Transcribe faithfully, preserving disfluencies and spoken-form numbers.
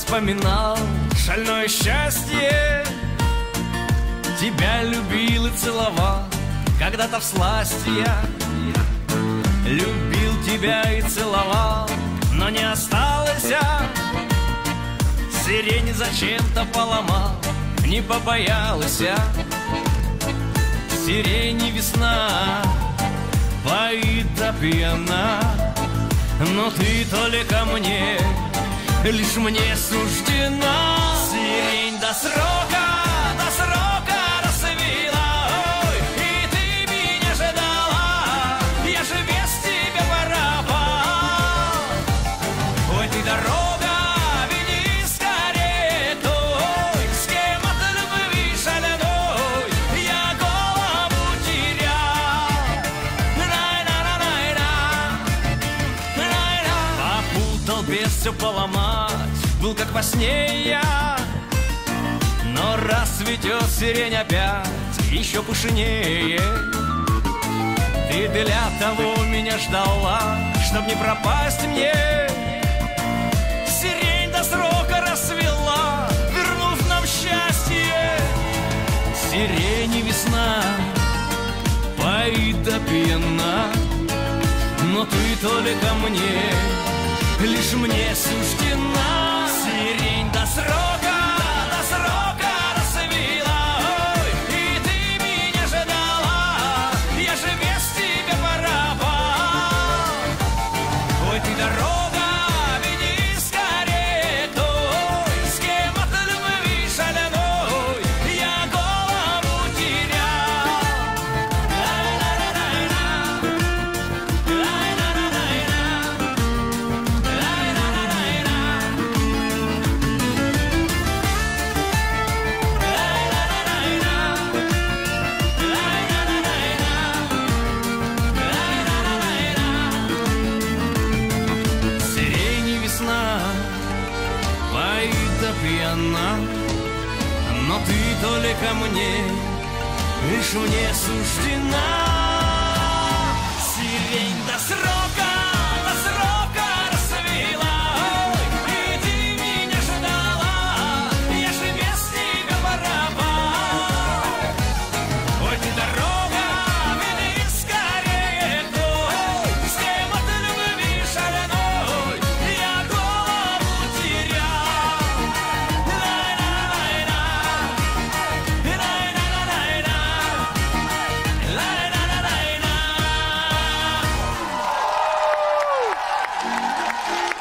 вспоминал шальное счастье. Тебя любил и целовал когда-то всласть я. Любил тебя и целовал, но не осталось я. Сирень зачем-то поломал, не побоялась я. Сирень и весна поит до пьяна, но ты только мне, лишь мне суждена. Сирень до срока, до срока расцвела, ой, и ты меня ждала, я же без тебя пропал. Ой, ты дорога, веди скорее той, с кем от любви шальной я голову терял. Попутал, без все поломать, был как во сне я. Но расцветет сирень опять еще пышнее. Ты для того меня ждала, чтоб не пропасть мне. Сирень до срока расцвела, вернув нам счастье. Сирень и весна поит до пьяна, но ты только мне, лишь мне суждена. Сирень до срока, до срока расцвела, ой, и ты меня ждала, я же без тебя пропал. Ой, ты дорога, веди скорее той, с кем от любви шальной я голову терял. Сирень и весна поит до пьяна, но ты только мне, лишь мне суждена.